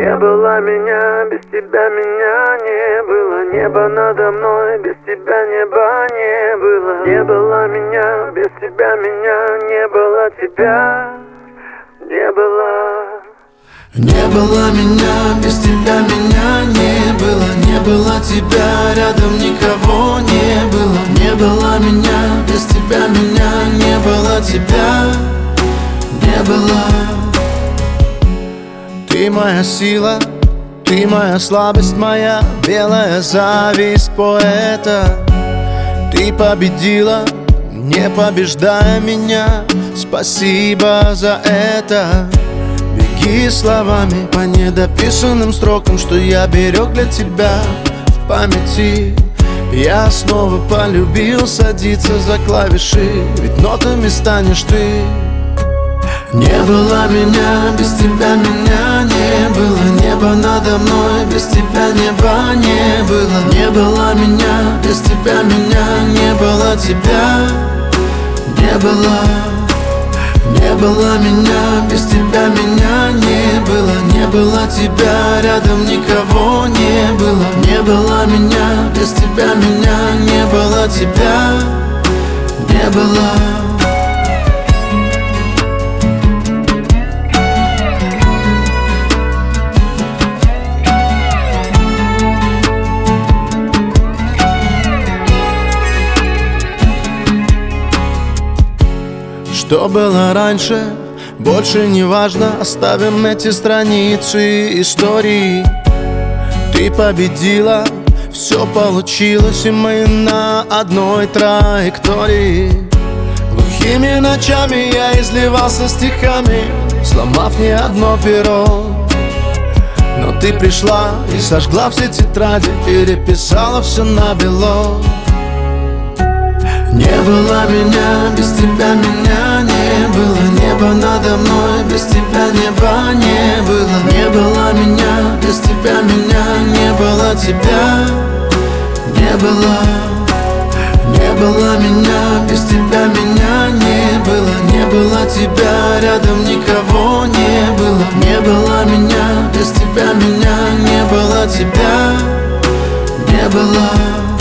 Не было меня, без тебя меня не было. Небо надо мной, без тебя неба не было. Не было меня, без тебя меня не было. Тебя не было. Не было меня, без тебя меня не было. Не было тебя, рядом никого не было. Не было меня, без тебя меня не было. Тебя не было. Ты моя сила, ты моя слабость, моя белая зависть поэта. Ты победила, не побеждая меня. Спасибо за это. Беги словами по недописанным строкам, что я берег для тебя в памяти. Я снова полюбил садиться за клавиши, ведь нотами станешь ты. Не было меня, без тебя меня не было. Небо надо мной, без тебя неба не было. Не было меня, без тебя меня не было. Тебя не было. Не было меня, без тебя меня не было. Не было тебя, рядом никого не было. Не было меня, без тебя меня не было. Тебя не было. Что было раньше, больше не важно. Оставим эти страницы истории. Ты победила, все получилось, и мы на одной траектории. Глухими ночами я изливался стихами, сломав не одно перо. Но ты пришла и сожгла все тетради, переписала все на бело. Не было меня, без тебя меня не было. Небо надо мной, без тебя неба не было. Не было меня, без тебя меня не было. Тебя не было. Не было меня, без тебя меня не было. Не было тебя, рядом никого не было. Не было меня, без тебя меня не было. Тебя не было.